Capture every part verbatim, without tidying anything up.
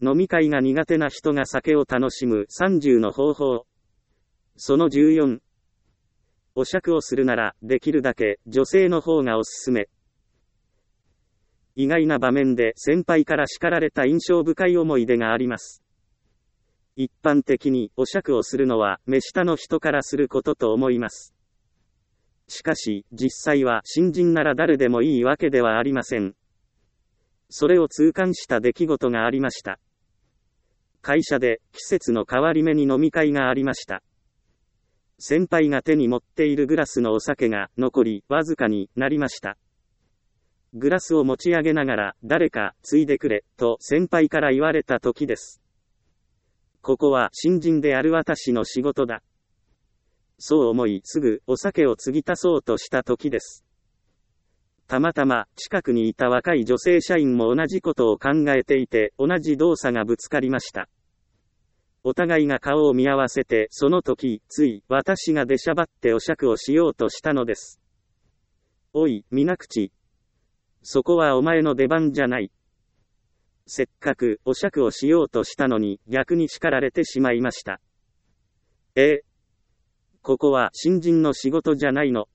飲み会が苦手な人が酒を楽しむさんじゅうの方法。そのじゅうよん。お酌をするなら、できるだけ女性の方がおすすめ。意外な場面で先輩から叱られた印象深い思い出があります。一般的にお酌をするのは目下の人からすることと思います。しかし、実際は新人なら誰でもいいわけではありません。それを痛感した出来事がありました。会社で季節の変わり目に飲み会がありました。先輩が手に持っているグラスのお酒が残りわずかになりました。グラスを持ち上げながら誰かついでくれと先輩から言われた時です。ここは新人である私の仕事だ。そう思いすぐお酒を継ぎ足そうとした時です。たまたま近くにいた若い女性社員も同じことを考えていて同じ動作がぶつかりました。お互いが顔を見合わせてその時つい私が出しゃばってお酌をしようとしたのです。おい、水口。そこはお前の出番じゃない。せっかくお酌をしようとしたのに逆に叱られてしまいました。ええ。ここは新人の仕事じゃないの。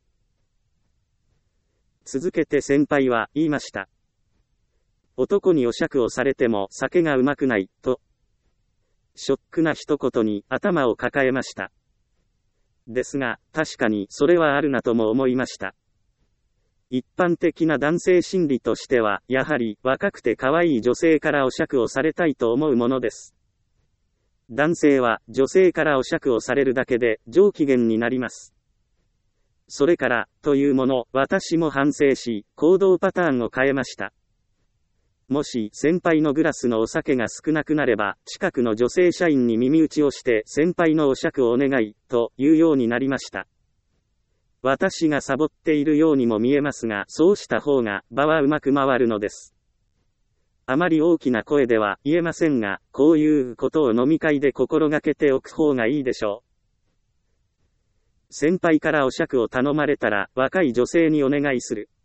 続けて先輩は言いました。男にお酌をされても酒がうまくない、と。ショックな一言に頭を抱えました。ですが、確かにそれはあるなとも思いました。一般的な男性心理としては、やはり若くて可愛い女性からお酌をされたいと思うものです。男性は女性からお酌をされるだけで上機嫌になります。それから、というもの、私も反省し、行動パターンを変えました。もし先輩のグラスのお酒が少なくなれば、近くの女性社員に耳打ちをして先輩のお酌をお願い、というようになりました。私がサボっているようにも見えますが、そうした方が場はうまく回るのです。あまり大きな声では言えませんが、こういうことを飲み会で心がけておく方がいいでしょう。先輩からお酌を頼まれたら、若い女性にお願いする。